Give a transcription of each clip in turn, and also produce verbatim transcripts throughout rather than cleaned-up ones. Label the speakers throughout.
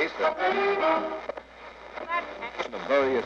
Speaker 1: case of the various.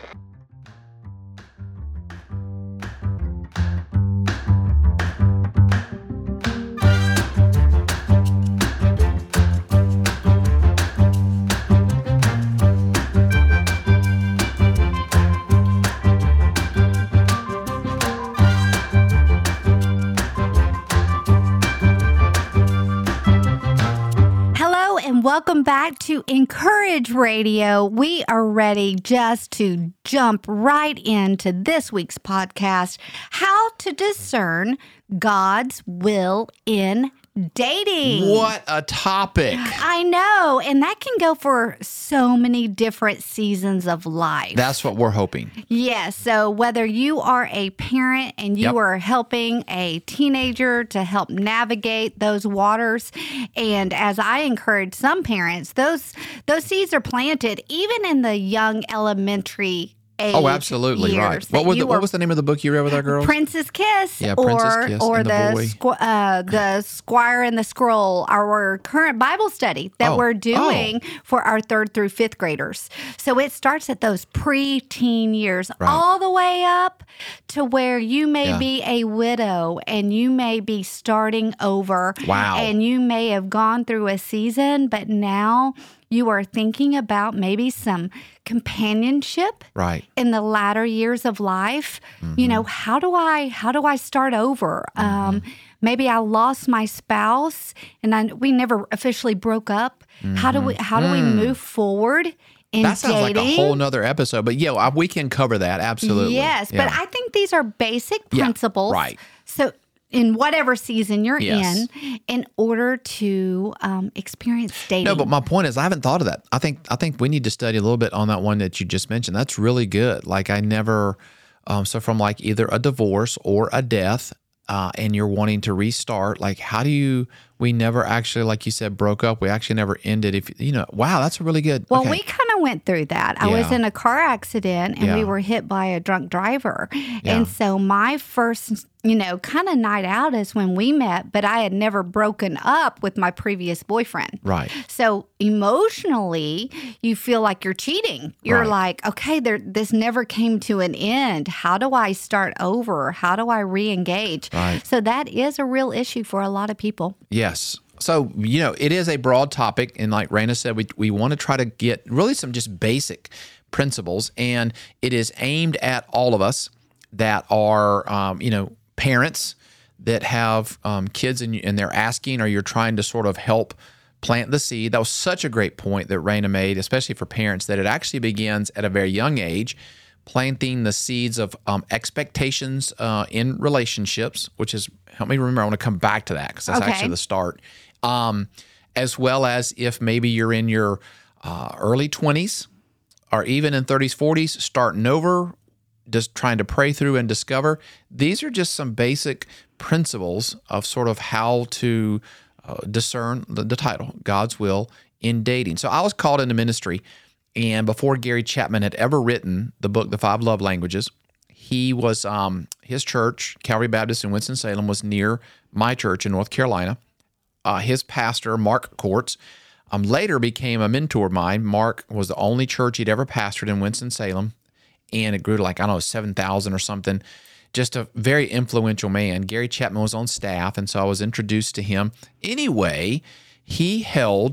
Speaker 2: Welcome back to Encourage Radio. We are ready just to jump right into this week's podcast, How to Discern God's Will in Dating.
Speaker 3: What a topic.
Speaker 2: I know, and that can go for so many different seasons of life.
Speaker 3: That's what we're hoping.
Speaker 2: Yes, so whether you are a parent and you
Speaker 3: Yep.
Speaker 2: are helping a teenager to help navigate those waters, and as I encourage some parents, those those seeds are planted even in the young elementary age.
Speaker 3: Oh, absolutely,
Speaker 2: years
Speaker 3: right.
Speaker 2: that
Speaker 3: What was,
Speaker 2: you
Speaker 3: the, what
Speaker 2: were-
Speaker 3: was the name of the book you read with our girls?
Speaker 2: Princess Kiss,
Speaker 3: Yeah,
Speaker 2: or
Speaker 3: Princess Kiss
Speaker 2: or
Speaker 3: and the
Speaker 2: the
Speaker 3: boy.
Speaker 2: squ- uh, the Squire and the Scroll, our current Bible study that
Speaker 3: Oh,
Speaker 2: we're doing for our third through fifth graders. So it starts at those pre-teen years,
Speaker 3: Right.
Speaker 2: all the way up to where you may
Speaker 3: Yeah.
Speaker 2: be a widow and you may be starting over.
Speaker 3: Wow.
Speaker 2: And you may have gone through a season, but now you are thinking about maybe some companionship
Speaker 3: Right.
Speaker 2: in the latter years of life.
Speaker 3: Mm-hmm.
Speaker 2: You know, how do I how do I start over?
Speaker 3: Mm-hmm.
Speaker 2: Um, maybe I lost my spouse and I, we never officially broke up. How do we how do we move forward in
Speaker 3: Mm-hmm. That sounds
Speaker 2: dating?
Speaker 3: like a whole nother episode, but yeah, I- we can cover that. Absolutely.
Speaker 2: Yes,
Speaker 3: Yeah.
Speaker 2: but I think these are basic
Speaker 3: Yeah,
Speaker 2: principles.
Speaker 3: right.
Speaker 2: So in whatever season you're
Speaker 3: Yes.
Speaker 2: in, in order to um, experience dating.
Speaker 3: No, but my point is, I haven't thought of that. I think I think we need to study a little bit on that one that you just mentioned. That's really good. Like I never, um, so from like either a divorce or a death, uh, and you're wanting to restart. Like, how do you? We never actually, like you said, broke up. We actually never ended. If you know, wow, that's a really good.
Speaker 2: Well,
Speaker 3: okay.
Speaker 2: we kind of went through that. I was
Speaker 3: Yeah.
Speaker 2: in a car accident and we
Speaker 3: Yeah.
Speaker 2: were hit by a drunk driver.
Speaker 3: Yeah.
Speaker 2: And so my first, you know, kind of night out is when we met, but I had never broken up with my previous boyfriend.
Speaker 3: Right.
Speaker 2: So emotionally, you feel like you're cheating. You're
Speaker 3: Right.
Speaker 2: like, okay, there, this never came to an end. How do I start over? How do I re-engage?
Speaker 3: Right.
Speaker 2: So that is a real issue for a lot of people.
Speaker 3: Yes. So, you know, it is a broad topic. And like Raina said, we, we want to try to get really some just basic principles. And it is aimed at all of us that are, um, you know, parents that have um, kids and, and they're asking or you're trying to sort of help plant the seed. That was such a great point that Raina made, especially for parents, that it actually begins at a very young age, planting the seeds of um, expectations uh, in relationships, which is, help me remember, I want to come back to that because that's
Speaker 2: Okay.
Speaker 3: actually the start. Um, as well as if maybe you're in your uh, early twenties or even in thirties, forties, starting over, just trying to pray through and discover. These are just some basic principles of sort of how to uh, discern the, the title, God's Will in Dating. So I was called into ministry, and before Gary Chapman had ever written the book, The Five Love Languages, he was, um, his church, Calvary Baptist in Winston-Salem, was near my church in North Carolina. Uh, his pastor, Mark Courts, um, later became a mentor of mine. Mark was the only church he'd ever pastored in Winston-Salem, and it grew to like, I don't know, seven thousand or something. Just a very influential man. Gary Chapman was on staff, and so I was introduced to him. Anyway, he held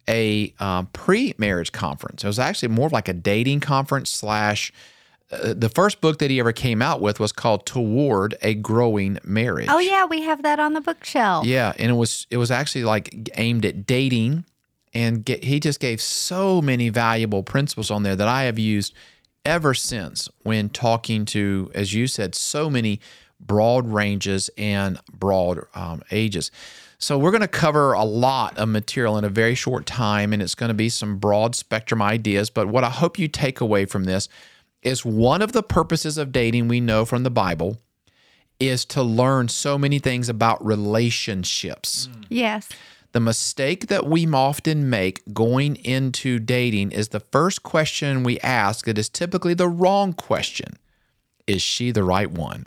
Speaker 3: a um, pre-marriage conference. It was actually more of like a dating conference slash uh, the first book that he ever came out with was called Toward a Growing Marriage.
Speaker 2: Oh, yeah, we have that on the bookshelf.
Speaker 3: Yeah, and it was it was actually like aimed at dating, and get, he just gave so many valuable principles on there that I have used ever since when talking to, as you said, so many broad ranges and broad um, ages. So we're going to cover a lot of material in a very short time, and it's going to be some broad spectrum ideas. But what I hope you take away from this is one of the purposes of dating we know from the Bible is to learn so many things about relationships.
Speaker 2: Yes.
Speaker 3: The mistake that we often make going into dating is the first question we ask, it is typically the wrong question. Is she the right one?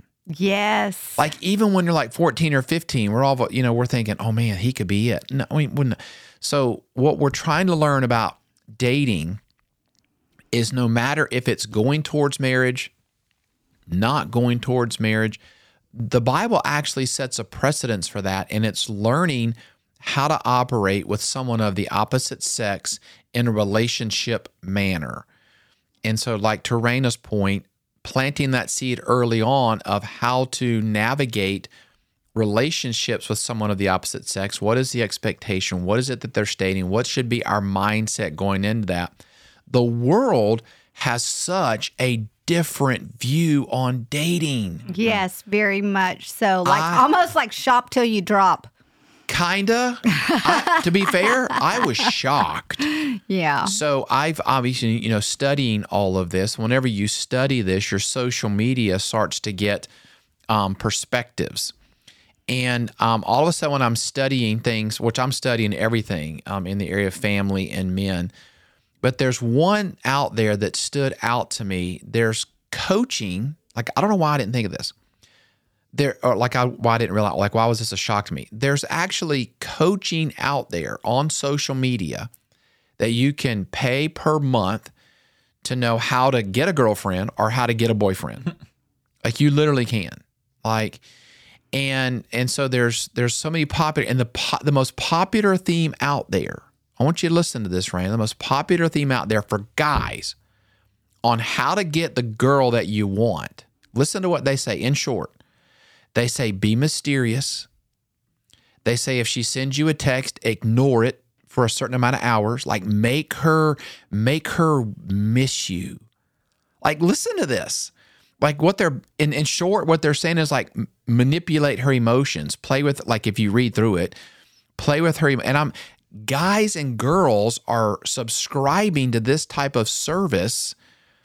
Speaker 2: Yes.
Speaker 3: Like even when you're like fourteen or fifteen, we're all, you know, we're thinking, oh man, he could be it. No, we wouldn't. So what we're trying to learn about dating is no matter if it's going towards marriage, not going towards marriage, the Bible actually sets a precedence for that, and it's learning how to operate with someone of the opposite sex in a relationship manner. And so, like to Raina's point, planting that seed early on of how to navigate relationships with someone of the opposite sex. What is the expectation? What is it that they're stating? What should be our mindset going into that? The world has such a different view on dating.
Speaker 2: Yes, very much so. Like
Speaker 3: I-
Speaker 2: almost like shop till you drop.
Speaker 3: Kinda. I, to be fair, I was shocked.
Speaker 2: Yeah.
Speaker 3: So I've obviously, you know, studying all of this. Whenever you study this, your social media starts to get um, perspectives. And um, all of a sudden when I'm studying things, which I'm studying everything um, in the area of family and men, but there's one out there that stood out to me. There's coaching. Like, I don't know why I didn't think of this. There, or like I, why I didn't realize, like, why was this a shock to me? There's actually coaching out there on social media that you can pay per month to know how to get a girlfriend or how to get a boyfriend. Like, you literally can. Like, and and so there's there's so many popular, and the po- the most popular theme out there. I want you to listen to this, Ryan. The most popular theme out there for guys on how to get the girl that you want. Listen to what they say. In short, they say, be mysterious. They say if she sends you a text, ignore it for a certain amount of hours. Like, make her, make her miss you. Like, listen to this. Like, what they're, in, in short, what they're saying is like, m- manipulate her emotions. Play with, like, if you read through it, play with her. And I'm, guys and girls are subscribing to this type of service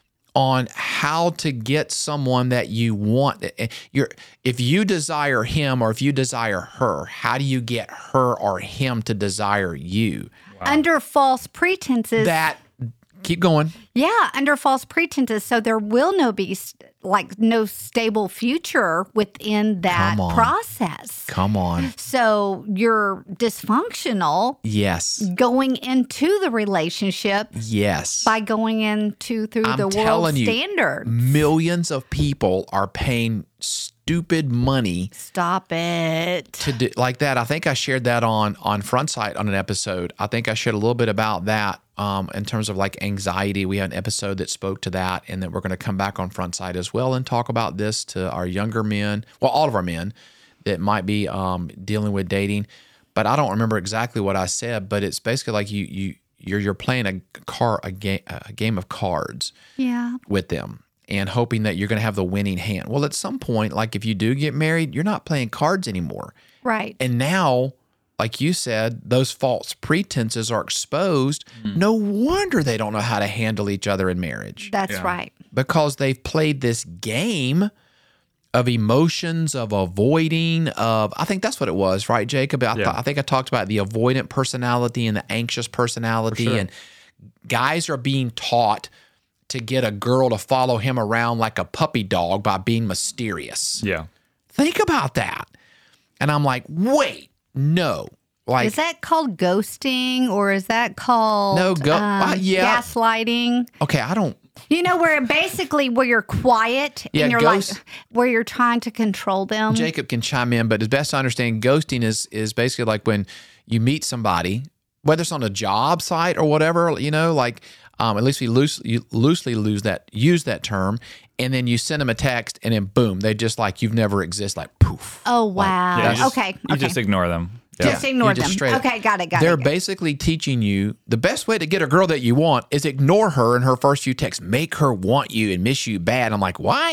Speaker 3: on how to get someone that you want. You're, if you desire him or if you desire her, how do you get her or him to desire you?
Speaker 2: Wow. Under false pretenses.
Speaker 3: That, keep going.
Speaker 2: Yeah, under false pretenses. So there will no be like no stable future within that
Speaker 3: Come on.
Speaker 2: process.
Speaker 3: Come on.
Speaker 2: So you're dysfunctional.
Speaker 3: Yes.
Speaker 2: Going into the relationship.
Speaker 3: Yes.
Speaker 2: By going into through
Speaker 3: I'm
Speaker 2: the world
Speaker 3: telling you,
Speaker 2: standard.
Speaker 3: Millions of people are paying stupid money.
Speaker 2: Stop it.
Speaker 3: To do like that. I think I shared that on on Frontside on an episode. I think I shared a little bit about that um, in terms of like anxiety. We had an episode that spoke to that, and then we're going to come back on Frontside as well and talk about this to our younger men, well, all of our men that might be um, dealing with dating. But I don't remember exactly what I said. But it's basically like you you you're you're playing a car a game a game of cards.
Speaker 2: Yeah.
Speaker 3: With them. And hoping that you're going to have the winning hand. Well, at some point, like if you do get married, you're not playing cards anymore.
Speaker 2: Right.
Speaker 3: And now, like you said, those false pretenses are exposed. Mm. No wonder they don't know how to handle each other in marriage.
Speaker 2: That's
Speaker 1: yeah.
Speaker 2: right.
Speaker 3: Because they've played this game of emotions, of avoiding, of, I think that's what it was, right, Jacob? I,
Speaker 1: yeah.
Speaker 3: th- I think I talked about the avoidant personality and the anxious personality.
Speaker 1: Sure.
Speaker 3: And guys are being taught to get a girl to follow him around like a puppy dog by being mysterious.
Speaker 1: Yeah.
Speaker 3: Think about that. And I'm like, wait, no. Like,
Speaker 2: is that called ghosting or is that called
Speaker 3: no, go,
Speaker 2: um,
Speaker 3: uh, yeah.
Speaker 2: gaslighting?
Speaker 3: Okay, I don't.
Speaker 2: You know, where basically where you're quiet
Speaker 3: Yeah,
Speaker 2: and you're
Speaker 3: ghost-
Speaker 2: like, where you're trying to control them.
Speaker 3: Jacob can chime in, but as best I understand, ghosting is is basically like when you meet somebody, whether it's on a job site or whatever, you know, like um, at least we loose, you loosely lose that, use that term, and then you send them a text, and then boom, they just like you've never existed, like poof.
Speaker 2: Oh, wow.
Speaker 1: Yeah, you just,
Speaker 2: okay.
Speaker 1: You
Speaker 2: okay.
Speaker 1: just ignore them.
Speaker 2: Just
Speaker 3: Yeah,
Speaker 2: ignore
Speaker 3: you just
Speaker 2: them.
Speaker 3: straight up-
Speaker 2: Okay, got it, got
Speaker 3: They're
Speaker 2: it.
Speaker 3: basically teaching you the best way to get a girl that you want is ignore her in her first few texts. Make her want you and miss you bad. I'm like, what?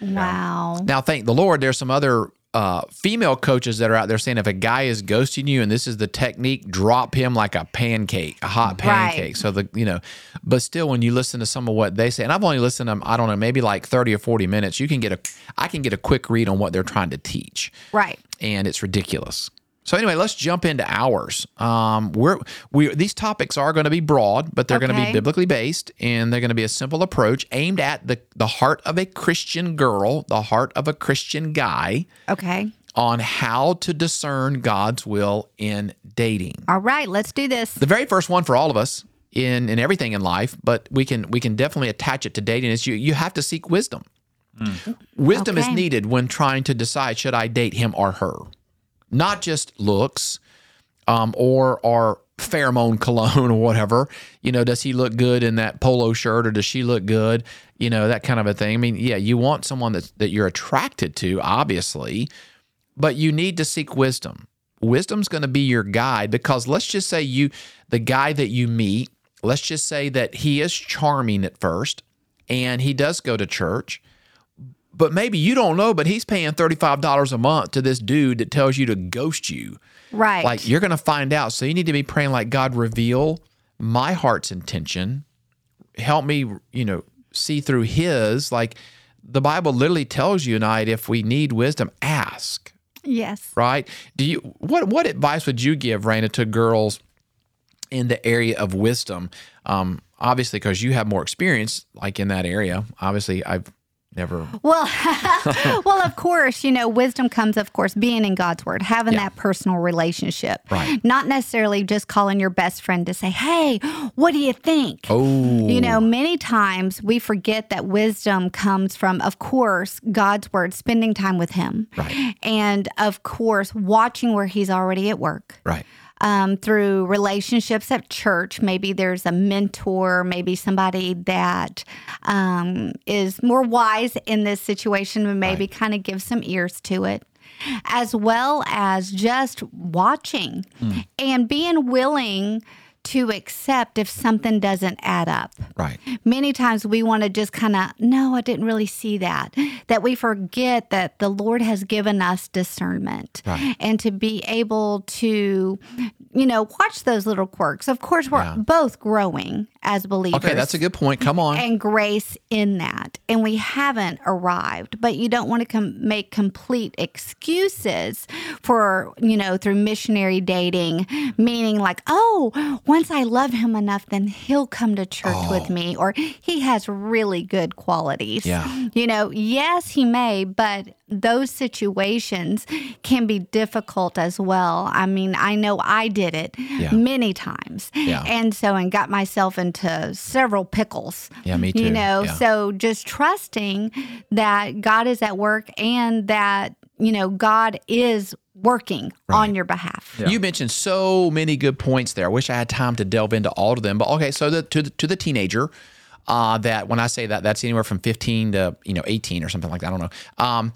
Speaker 2: Wow.
Speaker 3: Now, thank the Lord, there's some other uh, female coaches that are out there saying if a guy is ghosting you and this is the technique, drop him like a pancake, a hot pancake.
Speaker 2: Right.
Speaker 3: So, the you know, but still, when you listen to some of what they say, and I've only listened to them, I don't know, maybe like thirty or forty minutes, you can get a, I can get a quick read on what they're trying to teach.
Speaker 2: Right.
Speaker 3: And it's ridiculous. So anyway, let's jump into ours. Um, we're we these topics are going to be broad, but they're going to
Speaker 2: Okay.
Speaker 3: be biblically based, and they're going to be a simple approach aimed at the the heart of a Christian girl, the heart of a Christian guy,
Speaker 2: Okay.
Speaker 3: on how to discern God's will in dating.
Speaker 2: All right, let's do this.
Speaker 3: The very first one for all of us in in everything in life, but we can we can definitely attach it to dating. Is you you have to seek wisdom. Mm. Wisdom okay. is needed when trying to decide, should I date him or her? Not just looks um, or or pheromone cologne or whatever. You know, does he look good in that polo shirt, or does she look good? You know, that kind of a thing. I mean, yeah, you want someone that that you're attracted to, obviously, but you need to seek wisdom. Wisdom's going to be your guide, because let's just say you, the guy that you meet, let's just say that he is charming at first and he does go to church, but maybe you don't know, but he's paying thirty-five dollars a month to this dude that tells you to ghost you.
Speaker 2: Right.
Speaker 3: Like, you're going to find out. So you need to be praying like, God, reveal my heart's intention. Help me, you know, see through his. Like, the Bible literally tells you and I, if we need wisdom, ask.
Speaker 2: Yes.
Speaker 3: Right? Do you what what advice would you give, Raina, to girls in the area of wisdom? Um, obviously, because you have more experience, like in that area. Obviously, I've never.
Speaker 2: Well, well, of course, you know, wisdom comes, of course, being in God's Word, having yeah. that personal relationship.
Speaker 3: Right.
Speaker 2: Not necessarily just calling your best friend to say, hey, what do you think?
Speaker 3: Oh.
Speaker 2: You know, many times we forget that wisdom comes from, of course, God's Word, spending time with Him.
Speaker 3: Right.
Speaker 2: And, of course, watching where He's already at work.
Speaker 3: Right.
Speaker 2: Um, through relationships at church. Maybe there's a mentor, maybe somebody that um, is more wise in this situation and maybe right. kind of give some ears to it, as well as just watching mm. and being willing to accept if something doesn't add up.
Speaker 3: Right.
Speaker 2: Many times we want to just kind of, no, I didn't really see that. That we forget that the Lord has given us discernment.
Speaker 3: Right.
Speaker 2: And to be able to, you know, watch those little quirks. Of course, we're
Speaker 3: yeah.
Speaker 2: both growing as believers.
Speaker 3: Okay, that's a good point. Come on.
Speaker 2: And grace in that. And we haven't arrived, but you don't want to com- make complete excuses for, you know, through missionary dating, meaning like, oh, once I love him enough, then he'll come to church
Speaker 3: oh.
Speaker 2: with me, or he has really good qualities.
Speaker 3: Yeah.
Speaker 2: You know, yes, he may, but those situations can be difficult as well. I mean, I know I did it
Speaker 3: yeah.
Speaker 2: many times.
Speaker 3: Yeah.
Speaker 2: And so, and got myself into several pickles.
Speaker 3: Yeah, me too.
Speaker 2: You know,
Speaker 3: yeah.
Speaker 2: so just trusting that God is at work and that, you know, God is working right. on your behalf.
Speaker 3: Yeah. You mentioned so many good points there. I wish I had time to delve into all of them. But okay, so the, to the, to the teenager, uh, that when I say that, that's anywhere from fifteen to, you know, eighteen or something like that. I don't know. Um,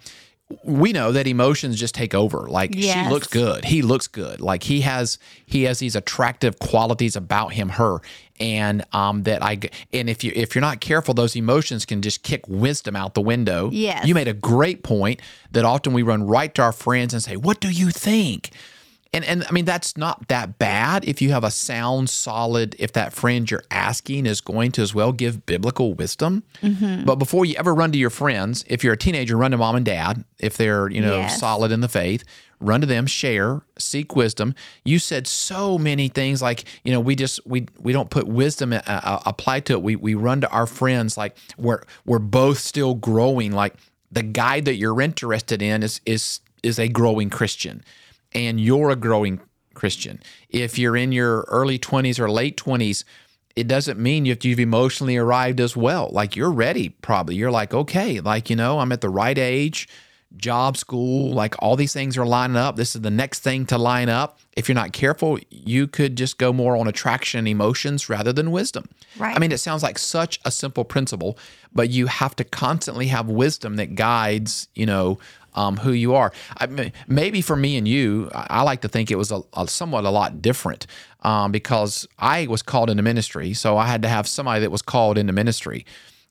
Speaker 3: we know that emotions just take over. Like
Speaker 2: yes.
Speaker 3: she looks good. He looks good. Like he has, he has these attractive qualities about him, her. And um, that I, and if you, if you're not careful, those emotions can just kick wisdom out the window.
Speaker 2: Yes.
Speaker 3: You made a great point that often we run right to our friends and say, what do you think? And, and I mean, that's not that bad if you have a sound, solid, if that friend you're asking is going to as well give biblical wisdom. Mm-hmm. But before you ever run to your friends, if you're a teenager, run to mom and dad. If they're, you know,
Speaker 2: yes.
Speaker 3: solid in the faith, run to them, share, seek wisdom. You said so many things like, you know, we just, we we don't put wisdom uh, uh, applied to it. We we run to our friends like we're, we're both still growing. Like the guy that you're interested in is is is a growing Christian. And you're a growing Christian. If you're in your early twenties or late twenties, it doesn't mean you have to, you've emotionally arrived as well. Like you're ready, probably. You're like, okay, like, you know, I'm at the right age, job, school, like all these things are lining up. This is the next thing to line up. If you're not careful, you could just go more on attraction and emotions rather than wisdom.
Speaker 2: Right.
Speaker 3: I mean, it sounds like such a simple principle, but you have to constantly have wisdom that guides, you know, Um, who you are. I mean, maybe for me and you, I like to think it was a, a somewhat a lot different um, because I was called into ministry, so I had to have somebody that was called into ministry.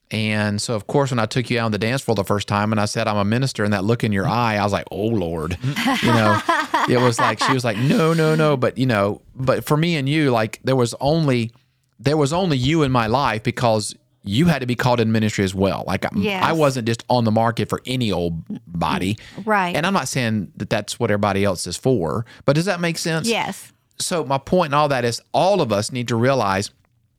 Speaker 3: And so, of course, when I took you out on the dance floor the first time and I said, I'm a minister, and that look in your eye, I was like, oh, Lord. You know, it was like, she was like, no, no, no. But, you know, but for me and you, like there was only, there was only you in my life because you had to be called in ministry as well. Like
Speaker 2: yes.
Speaker 3: I wasn't just on the market for any old body.
Speaker 2: Right.
Speaker 3: And I'm not saying that that's what everybody else is for, but does that make sense?
Speaker 2: Yes.
Speaker 3: So my point in all that is all of us need to realize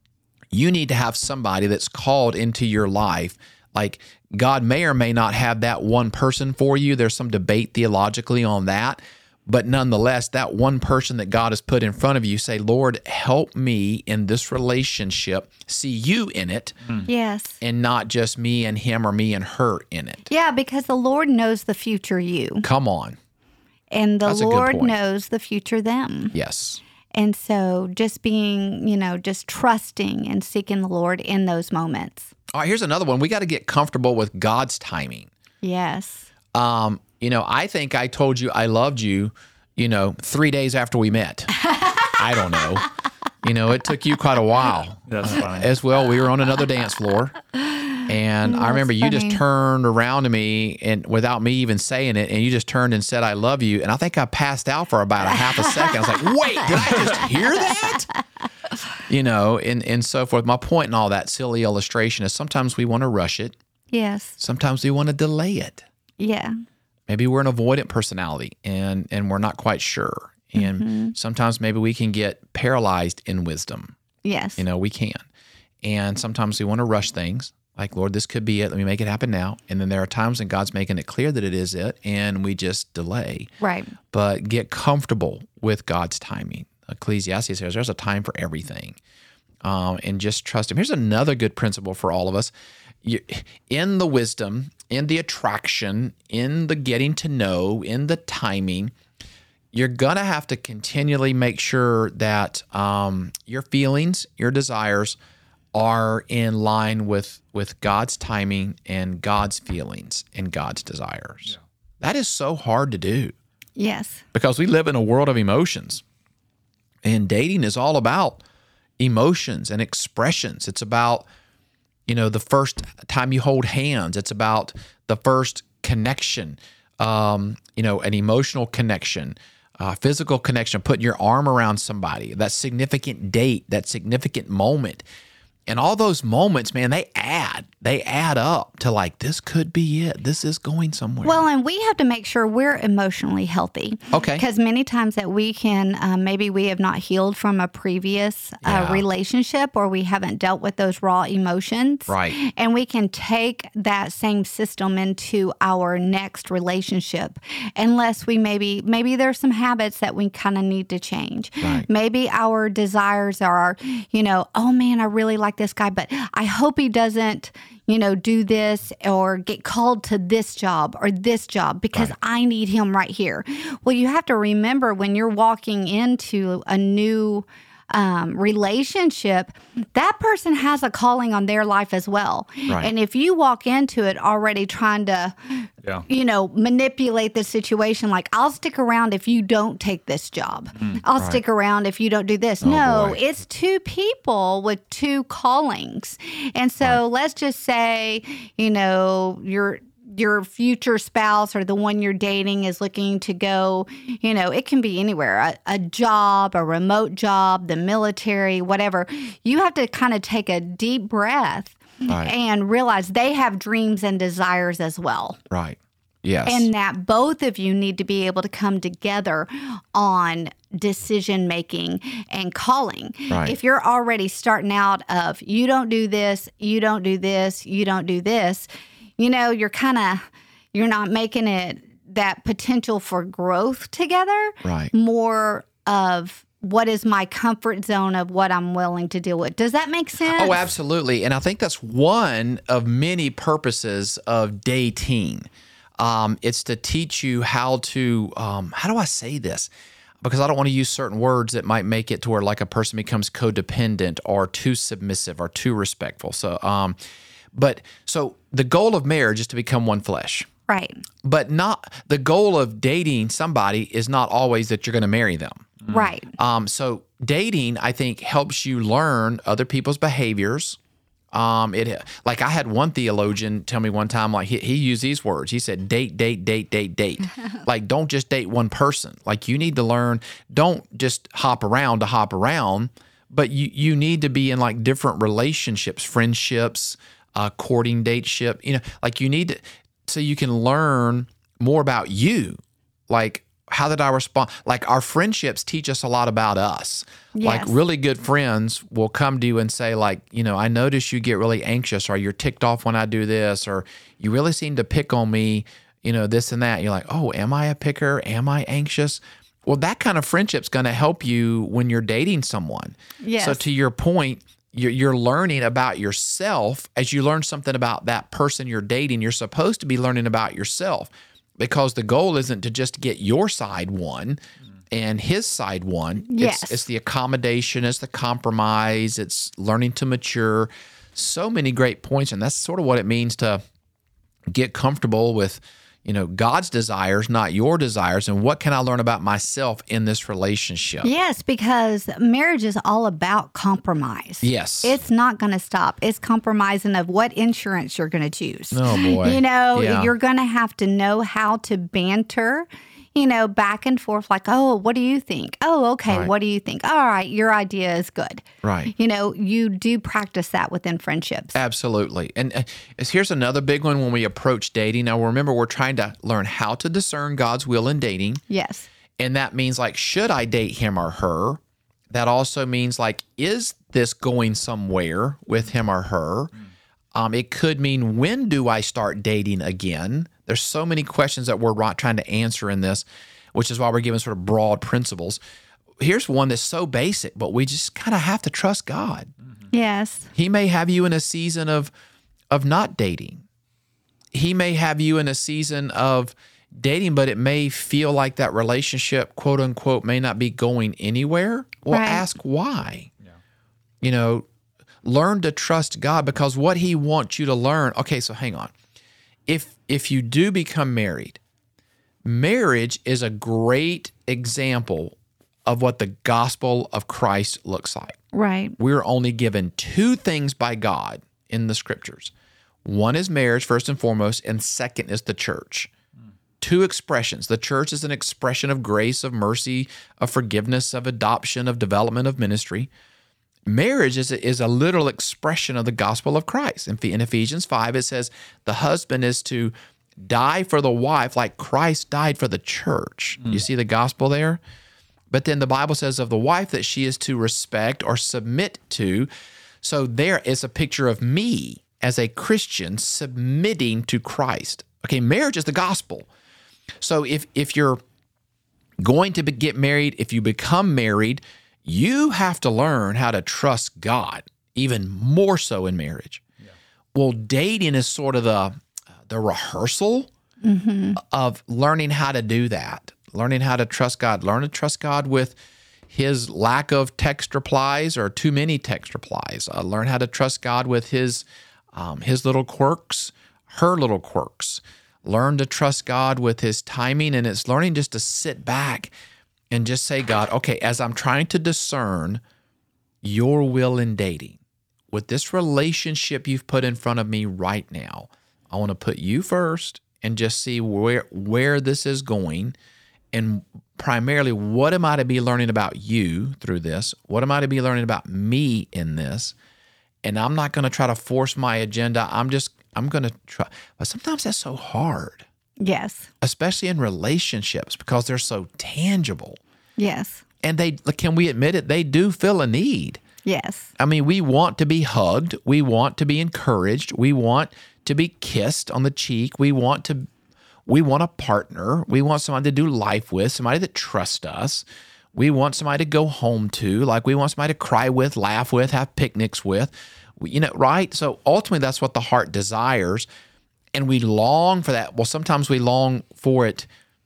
Speaker 3: you need to have somebody that's called into your life. Like God may or may not have that one person for you. There's some debate theologically on that. But nonetheless, that one person that God has put in front of you, say, Lord, help me in this relationship, see you in it,
Speaker 2: Yes.
Speaker 3: and not just me and him or me and her in it.
Speaker 2: Yeah, because the Lord knows the future you,
Speaker 3: Come on.
Speaker 2: and the
Speaker 3: That's a good
Speaker 2: Lord
Speaker 3: point.
Speaker 2: knows the future them.
Speaker 3: Yes.
Speaker 2: And so just being, you know, just trusting and seeking the Lord in those moments.
Speaker 3: All right, here's another one. We got to get comfortable with God's timing.
Speaker 2: Yes.
Speaker 3: Um, you know, I think I told you I loved you, you know, three days after we met. I don't know. You know, it took you quite a while.
Speaker 1: That's funny.
Speaker 3: As well, we were on another dance floor. And I remember you just
Speaker 2: funny.
Speaker 3: turned around to me and without me even saying it, and you just turned and said, I love you. And I think I passed out for about a half a second. I was like, wait, did I just hear that? You know, and, and so forth. My point in all that silly illustration is sometimes we want to rush it.
Speaker 2: Yes.
Speaker 3: Sometimes we want to delay it.
Speaker 2: Yeah.
Speaker 3: Maybe we're an avoidant personality and, and we're not quite sure. And
Speaker 2: Mm-hmm.
Speaker 3: sometimes maybe we can get paralyzed in wisdom.
Speaker 2: Yes.
Speaker 3: You know, we can. And sometimes we want to rush things. Like, Lord, this could be it. Let me make it happen now. And then there are times when God's making it clear that it is it, and we just delay.
Speaker 2: Right.
Speaker 3: But get comfortable with God's timing. Ecclesiastes says there's a time for everything. Um, and just trust Him. Here's another good principle for all of us. You, in the wisdom, in the attraction, in the getting to know, in the timing, you're going to have to continually make sure that um, your feelings, your desires are in line with, with God's timing and God's feelings and God's desires. Yeah. That is so hard to do
Speaker 2: Yes.
Speaker 3: because we live in a world of emotions. And dating is all about emotions and expressions. It's about, you know, the first time you hold hands. It's about the first connection, um, you know, an emotional connection, uh, physical connection, putting your arm around somebody, that significant date, that significant moment. And all those moments, man, they add, they add up to like, this could be it. This is going somewhere.
Speaker 2: Well, and we have to make sure we're emotionally healthy.
Speaker 3: Okay.
Speaker 2: Because many times that we can, um, maybe we have not healed from a previous uh,
Speaker 3: Yeah.
Speaker 2: relationship, or we haven't dealt with those raw emotions.
Speaker 3: Right.
Speaker 2: And we can take that same system into our next relationship, unless we maybe, maybe there's some habits that we kind of need to change.
Speaker 3: Right.
Speaker 2: Maybe our desires are, you know, oh man, I really like this guy, but I hope he doesn't, you know, do this or get called to this job or this job because
Speaker 3: Right.
Speaker 2: I need him right here. Well, you have to remember when you're walking into a new um, relationship, that person has a calling on their life as well.
Speaker 3: Right.
Speaker 2: And if you walk into it already trying to,
Speaker 1: Yeah.
Speaker 2: you know, manipulate the situation, like, I'll stick around if you don't take this job. I'll
Speaker 3: right.
Speaker 2: stick around if you don't do this. no,
Speaker 3: boy.
Speaker 2: it's two people with two callings. And so let's just say, you know, you're your future spouse or the one you're dating is looking to go, you know, it can be anywhere, a, a job, a remote job, the military, whatever. You have to kind of take a deep breath
Speaker 3: Right.
Speaker 2: and realize they have dreams and desires as well.
Speaker 3: Right. Yes.
Speaker 2: And that both of you need to be able to come together on decision making and calling.
Speaker 3: Right.
Speaker 2: If you're already starting out of you don't do this, you don't do this, you don't do this, you know, you're kind of, you're not making it that potential for growth together.
Speaker 3: Right.
Speaker 2: More of what is my comfort zone of what I'm willing to deal with. Does that make sense?
Speaker 3: Oh, absolutely. And I think that's one of many purposes of dating. Um, it's to teach you how to, um, how do I say this? Because I don't want to use certain words that might make it to where like a person becomes codependent or too submissive or too respectful. So, um, but so the goal of marriage is to become one flesh.
Speaker 2: Right.
Speaker 3: But not the goal of dating somebody is not always that you're going to marry them.
Speaker 2: Right.
Speaker 3: Um, so dating, I think, helps you learn other people's behaviors. Um, it like I had one theologian tell me one time, like he, he used these words. He said, "Date, date, date, date, date." Like, don't just date one person. Like, you need to learn. Don't just hop around to hop around, but you you need to be in like different relationships, friendships, uh, courting, dateship. You know, like you need to so you can learn more about you. Like, how did I respond? Like, our friendships teach us a lot about us. Like,
Speaker 2: Yes.
Speaker 3: really good friends will come to you and say, like, you know, I notice you get really anxious, or you're ticked off when I do this, or you really seem to pick on me, you know, this and that. You're like, oh, am I a picker? Am I anxious? Well, that kind of friendship's going to help you when you're dating someone.
Speaker 2: Yes.
Speaker 3: So to your point, you're, you're learning about yourself. As you learn something about that person you're dating, you're supposed to be learning about yourself, because the goal isn't to just get your side won and his side won.
Speaker 2: Yes.
Speaker 3: It's, it's the accommodation, it's the compromise, it's learning to mature. So many great points, and that's sort of what it means to get comfortable with, you know, God's desires, not your desires, and what can I learn about myself in this relationship?
Speaker 2: Yes, because marriage is all about compromise.
Speaker 3: Yes.
Speaker 2: It's not going to stop. It's compromising of what insurance you're going to choose.
Speaker 3: Oh, boy.
Speaker 2: You know,
Speaker 3: Yeah.
Speaker 2: you're going to have to know how to banter, you know, back and forth, like, oh, what do you think? Oh, okay,
Speaker 3: Right.
Speaker 2: what do you think? All right, your idea is good.
Speaker 3: Right.
Speaker 2: You know, you do practice that within friendships.
Speaker 3: Absolutely. And uh, here's another big one when we approach dating. Now, remember, we're trying to learn how to discern God's will in dating.
Speaker 2: Yes.
Speaker 3: And that means, like, should I date him or her? That also means, like, is this going somewhere with him or her? Um, it could mean, when do I start dating again? There's so many questions that we're ro- trying to answer in this, which is why we're giving sort of broad principles. Here's one that's so basic, but we just kind of have to trust God.
Speaker 2: Yes.
Speaker 3: He may have you in a season of of not dating. He may have you in a season of dating, but it may feel like that relationship, quote unquote, may not be going anywhere. Well,
Speaker 2: Right.
Speaker 3: ask why. You know, learn to trust God, because what he wants you to learn. Okay, so hang on. If if you do become married, marriage is a great example of what the gospel of Christ looks like.
Speaker 2: Right.
Speaker 3: We're only given two things by God in the scriptures. One is marriage, first and foremost, and second is the church. Two expressions. The church is an expression of grace, of mercy, of forgiveness, of adoption, of development, of ministry. Marriage is a, is a literal expression of the gospel of Christ. In, in Ephesians five, it says the husband is to die for the wife like Christ died for the church. You see the gospel there? But then the Bible says of the wife that she is to respect or submit to. So there is a picture of me as a Christian submitting to Christ. Okay, marriage is the gospel. So if if you're going to be, get married, if you become married, you have to learn how to trust God, even more so in marriage. Yeah. Well, dating is sort of the the rehearsal mm-hmm. of learning how to do that, learning how to trust God, learn to trust God with his lack of text replies or too many text replies. Uh, learn how to trust God with his um, his little quirks, her little quirks. Learn to trust God with his timing, and it's learning just to sit back and just say, God, okay, as I'm trying to discern your will in dating, with this relationship you've put in front of me right now, I want to put you first and just see where where this is going, and primarily, what am I to be learning about you through this? What am I to be learning about me in this? And I'm not going to try to force my agenda. I'm just, I'm going to try. But sometimes that's so hard,
Speaker 2: Yes.
Speaker 3: especially in relationships, because they're so tangible.
Speaker 2: Yes.
Speaker 3: And they, can we admit it? They do fill a need.
Speaker 2: Yes.
Speaker 3: I mean, we want to be hugged. We want to be encouraged. We want to be kissed on the cheek. We want to, we want a partner. We want somebody to do life with, somebody that trusts us. We want somebody to go home to, like we want somebody to cry with, laugh with, have picnics with, you know, right? So ultimately, that's what the heart desires, and we long for that. Well, sometimes we long for it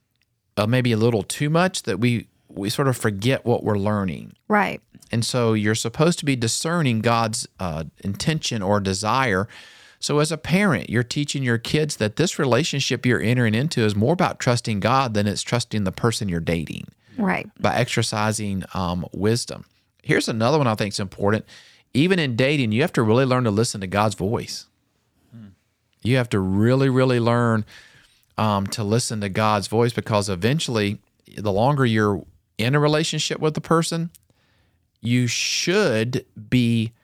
Speaker 3: uh, maybe a little too much, that we we sort of forget what we're learning.
Speaker 2: Right.
Speaker 3: And so you're supposed to be discerning God's uh, intention or desire. So as a parent, you're teaching your kids that this relationship you're entering into is more about trusting God than it's trusting the person you're dating.
Speaker 2: Right.
Speaker 3: By exercising um, wisdom. Here's another one I think is important. Even in dating, you have to really learn to listen to God's voice. Hmm. You have to really, really learn um, to listen to God's voice, because eventually, the longer you're in a relationship with the person, you should be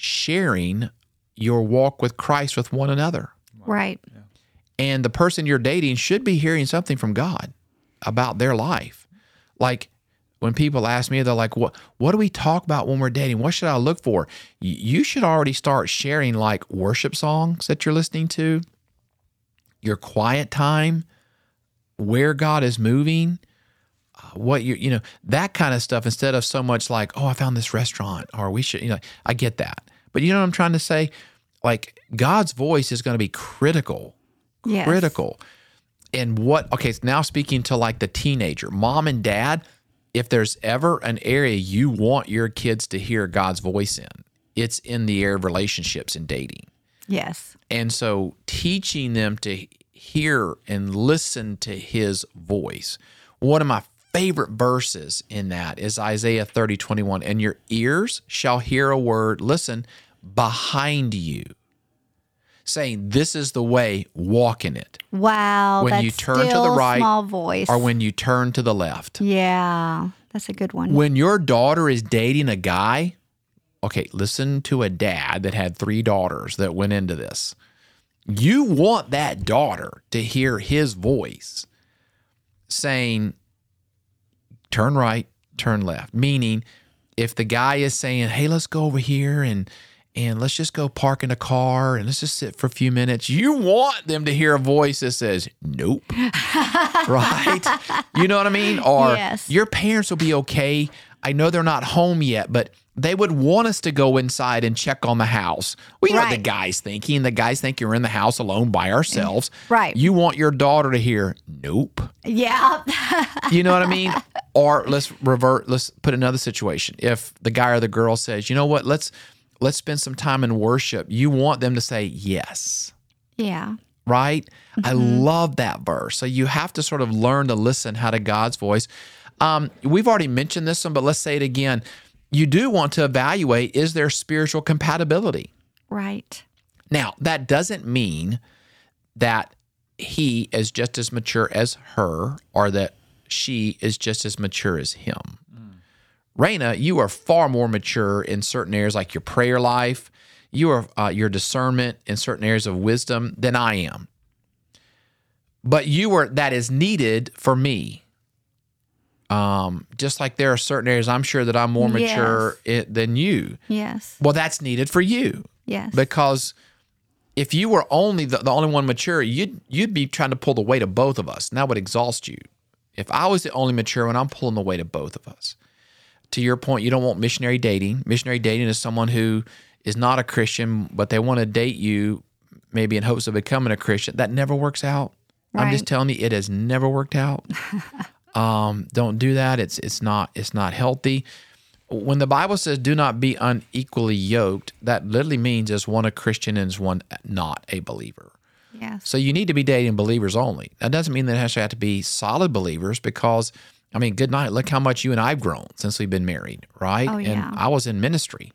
Speaker 3: sharing your walk with Christ with one another.
Speaker 2: Right.
Speaker 3: And the person you're dating should be hearing something from God about their life. Like when people ask me, they're like, what what do we talk about when we're dating? What should I look for? You should already start sharing like worship songs that you're listening to, your quiet time, where God is moving, uh, what you, you know, that kind of stuff instead of so much like, oh, I found this restaurant or we should, you know, I get that. But you know what I'm trying to say? Like God's voice is going to be critical,
Speaker 2: Yes.
Speaker 3: critical. And what, okay, so now speaking to like the teenager, mom and dad, if there's ever an area you want your kids to hear God's voice in, it's in the area of relationships and dating.
Speaker 2: Yes.
Speaker 3: And so teaching them to hear and listen to his voice. One of my favorite verses in that is Isaiah thirty twenty-one. And your ears shall hear a word, listen, behind you, saying, this is the way, walk in it.
Speaker 2: Wow.
Speaker 3: When
Speaker 2: that's
Speaker 3: you turn to the
Speaker 2: still
Speaker 3: right
Speaker 2: small voice.
Speaker 3: or when you turn to the left.
Speaker 2: Yeah. That's a good one.
Speaker 3: When your daughter is dating a guy, okay, listen to a dad that had three daughters that went into this. You want that daughter to hear his voice saying, turn right, turn left. Meaning, if the guy is saying, hey, let's go over here and and let's just go park in a car and let's just sit for a few minutes, you want them to hear a voice that says, nope. Right? You know what I mean? Or
Speaker 2: Yes.
Speaker 3: your parents will be okay. I know they're not home yet, but they would want us to go inside and check on the house. We know what the
Speaker 2: Right.
Speaker 3: guy's thinking. The guys think you're in the house alone by ourselves.
Speaker 2: Right.
Speaker 3: You want your daughter to hear, nope.
Speaker 2: Yeah.
Speaker 3: You know what I mean? Or let's revert, let's put another situation. If the guy or the girl says, you know what, let's let's spend some time in worship. You want them to say yes.
Speaker 2: Yeah.
Speaker 3: Right?
Speaker 2: Mm-hmm.
Speaker 3: I love that verse. So you have to sort of learn to listen how to God's voice. Um, we've already mentioned this one, but let's say it again. You do want to evaluate, is there spiritual compatibility?
Speaker 2: Right.
Speaker 3: Now, that doesn't mean that he is just as mature as her or that she is just as mature as him. Mm. Raina, you are far more mature in certain areas like your prayer life, you are uh, your discernment in certain areas of wisdom than I am. But you are, that is needed for me. Um, just like there are certain areas I'm sure that I'm more mature
Speaker 2: Yes.
Speaker 3: in, than you.
Speaker 2: Yes.
Speaker 3: Well, that's needed for you.
Speaker 2: Yes.
Speaker 3: Because if you were only the, the only one mature, you'd you'd be trying to pull the weight of both of us, and that would exhaust you. If I was the only mature one, I'm pulling the weight of both of us. To your point, you don't want missionary dating. Missionary dating is someone who is not a Christian, but they want to date you maybe in hopes of becoming a Christian. That never works out. I'm
Speaker 2: Right.
Speaker 3: just telling you, it has never worked out. um, don't do that. It's it's not it's not healthy. When the Bible says do not be unequally yoked, that literally means is one a Christian and is one not a believer.
Speaker 2: Yes.
Speaker 3: So you need to be dating believers only. That doesn't mean that it has to have to be solid believers because, I mean, good night. Look how much you and I have grown since we've been married, right?
Speaker 2: Oh, yeah.
Speaker 3: And I was in ministry,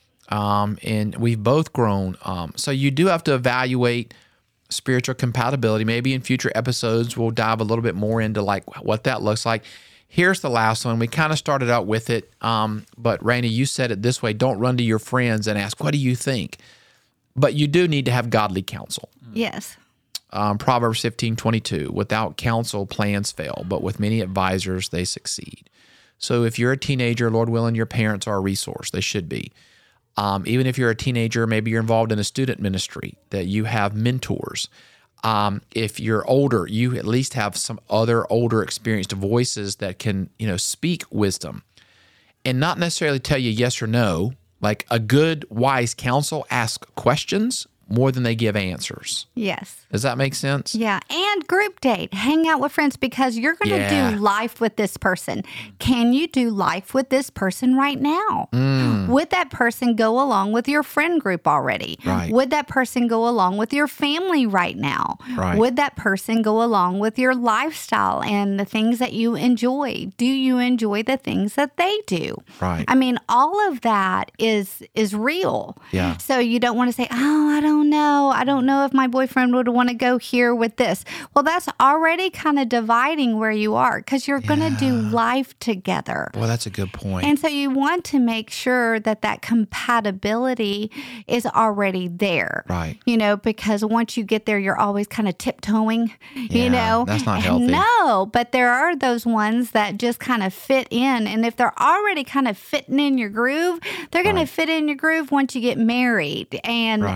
Speaker 3: um, and we've both grown. Um, so you do have to evaluate spiritual compatibility. Maybe in future episodes, we'll dive a little bit more into like what that looks like. Here's the last one. We kind of started out with it, um, but Raina, you said it this way: don't run to your friends and ask, "What do you think?" But you do need to have godly counsel.
Speaker 2: Yes.
Speaker 3: Um, Proverbs fifteen twenty-two, without counsel, plans fail, but with many advisors, they succeed. So if you're a teenager, Lord willing, your parents are a resource. They should be. Um, even if you're a teenager, maybe you're involved in a student ministry, that you have mentors. Um, if you're older, you at least have some other older experienced voices that can, you know, speak wisdom and not necessarily tell you yes or no. Like a good, wise counsel asks questions more than they give answers.
Speaker 2: Yes.
Speaker 3: Does that make sense?
Speaker 2: Yeah. And group date. Hang out with friends because you're going to
Speaker 3: Yeah.
Speaker 2: do life with this person. Can you do life with this person right now?
Speaker 3: Mm.
Speaker 2: Would that person go along with your friend group already?
Speaker 3: Right.
Speaker 2: Would that person go along with your family right now?
Speaker 3: Right.
Speaker 2: Would that person go along with your lifestyle and the things that you enjoy? Do you enjoy the things that they do?
Speaker 3: Right.
Speaker 2: I mean, all of that is is real.
Speaker 3: Yeah.
Speaker 2: So you don't want to say, oh, I don't know. I don't know if my boyfriend would want to go here with this. Well, that's already kind of dividing where you are because you're going to do life together.
Speaker 3: Well, that's a good point.
Speaker 2: And so you want to make sure that that compatibility is already there.
Speaker 3: Right.
Speaker 2: You know, because once you get there, you're always kind of tiptoeing,
Speaker 3: Yeah,
Speaker 2: you know.
Speaker 3: that's not
Speaker 2: And
Speaker 3: healthy.
Speaker 2: No, but there are those ones that just kind of fit in. And if they're already kind of fitting in your groove, they're going
Speaker 3: Right.
Speaker 2: to fit in your groove once you get married. And,
Speaker 3: Right.
Speaker 2: and of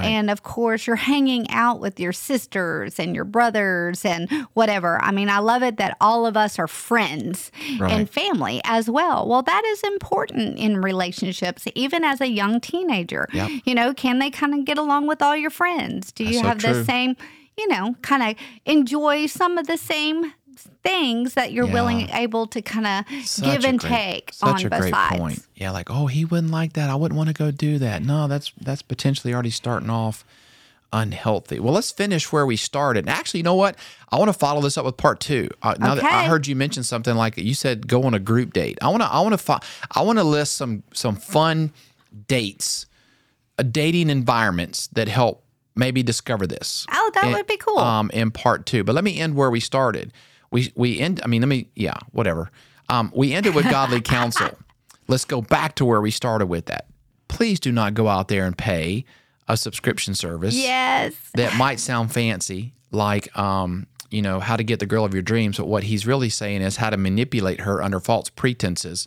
Speaker 2: course, you're hanging out with your sisters and your brothers and whatever. I mean, I love it that all of us are friends
Speaker 3: Right.
Speaker 2: and family as well. Well, that is important in relationships, even as a young teenager.
Speaker 3: Yep.
Speaker 2: You know, can they kind of get along with all your friends? Do you
Speaker 3: That's so
Speaker 2: have
Speaker 3: true.
Speaker 2: the same, you know, kind of enjoy some of the same things that you're
Speaker 3: Yeah.
Speaker 2: willing, able to kind of
Speaker 3: Such
Speaker 2: give
Speaker 3: a
Speaker 2: and
Speaker 3: great-
Speaker 2: take
Speaker 3: Such
Speaker 2: on
Speaker 3: a
Speaker 2: both
Speaker 3: great
Speaker 2: sides?
Speaker 3: point. Yeah, like, oh, he wouldn't like that. I wouldn't want to go do that. No, that's that's potentially already starting off unhealthy. Well, let's finish where we started. And actually, you know what? I want to follow this up with part two. Uh, now that I
Speaker 2: Okay.
Speaker 3: heard you mention something like you said, go on a group date. I want to. I want to. Fo- I want to list some some fun dates, uh, dating environments that help maybe discover this.
Speaker 2: Oh, that
Speaker 3: in-
Speaker 2: would be cool.
Speaker 3: Um, in part two, but let me end where we started. We we end. I mean, let me. Yeah, whatever. Um, we ended with godly counsel. Let's go back to where we started with that. Please do not go out there and pay a subscription service
Speaker 2: Yes.
Speaker 3: that might sound fancy, like um, you know, how to get the girl of your dreams. But what he's really saying is how to manipulate her under false pretenses.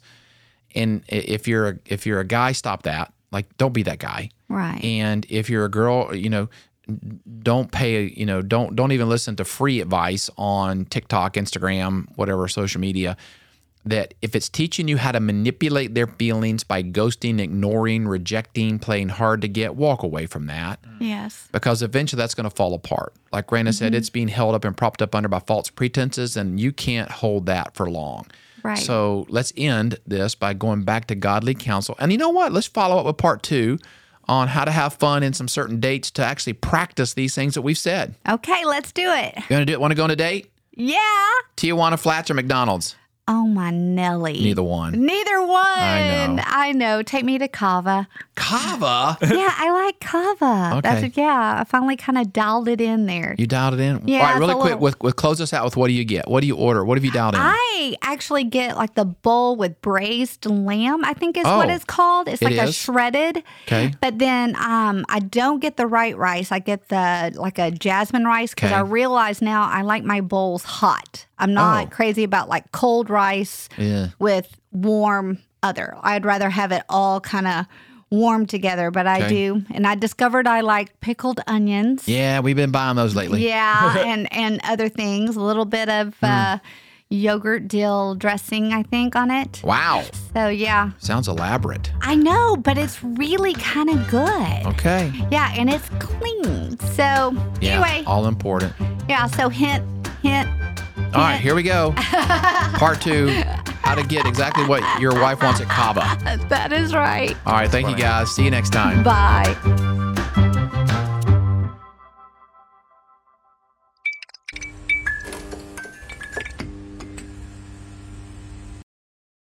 Speaker 3: And i- if you're a, if you're a guy, stop that. Like, don't be that guy.
Speaker 2: Right.
Speaker 3: And if you're a girl, you know, don't pay, you know, don't don't even listen to free advice on TikTok, Instagram, whatever social media. That if it's teaching you how to manipulate their feelings by ghosting, ignoring, rejecting, playing hard to get, walk away from that.
Speaker 2: Yes.
Speaker 3: Because eventually that's going to fall apart. Like Raina said, it's being held up and propped up under by false pretenses, and you can't hold that for long.
Speaker 2: Right.
Speaker 3: So let's end this by going back to godly counsel. And you know what? Let's follow up with part two on how to have fun in some certain dates to actually practice these things that we've said.
Speaker 2: Okay, let's do it.
Speaker 3: You want to do it? Want to go on a date?
Speaker 2: Yeah.
Speaker 3: Tijuana Flats or McDonald's?
Speaker 2: Oh, my Nelly.
Speaker 3: Neither one.
Speaker 2: Neither one.
Speaker 3: I know.
Speaker 2: I know. Take me to Cava.
Speaker 3: Kava?
Speaker 2: Yeah, I like Cava.
Speaker 3: Okay.
Speaker 2: That's, yeah, I finally kind of dialed it in there.
Speaker 3: You dialed it in?
Speaker 2: Yeah,
Speaker 3: All right,
Speaker 2: it's
Speaker 3: really
Speaker 2: a
Speaker 3: quick,
Speaker 2: little-
Speaker 3: with, with close us out with what do you get? What do you order? What have you dialed in?
Speaker 2: I actually get like the bowl with braised lamb, I think is what
Speaker 3: Oh,
Speaker 2: it's called. It's
Speaker 3: it
Speaker 2: like a
Speaker 3: is?
Speaker 2: shredded.
Speaker 3: Okay.
Speaker 2: But then um, I don't get the white rice. I get the like a jasmine rice because
Speaker 3: Okay.
Speaker 2: I realize now I like my bowls hot. I'm not
Speaker 3: Oh.
Speaker 2: crazy about like cold rice
Speaker 3: Yeah.
Speaker 2: with warm other. I'd rather have it all kind of warm together, but I
Speaker 3: Okay.
Speaker 2: do. And I discovered I like pickled onions.
Speaker 3: Yeah, we've been buying those lately.
Speaker 2: Yeah, and and other things. A little bit of
Speaker 3: Hmm.
Speaker 2: uh, yogurt dill dressing, I think, on it.
Speaker 3: Wow.
Speaker 2: So yeah,
Speaker 3: Sounds elaborate.
Speaker 2: I know, but it's really kind of good.
Speaker 3: Okay.
Speaker 2: Yeah, and it's clean. So
Speaker 3: Yeah.
Speaker 2: anyway,
Speaker 3: All important.
Speaker 2: yeah. So hint, hint.
Speaker 3: All right, here we go. Part two, how to get exactly what your wife wants at Cava.
Speaker 2: That is right.
Speaker 3: All right, thank you guys. See you next time.
Speaker 2: Bye.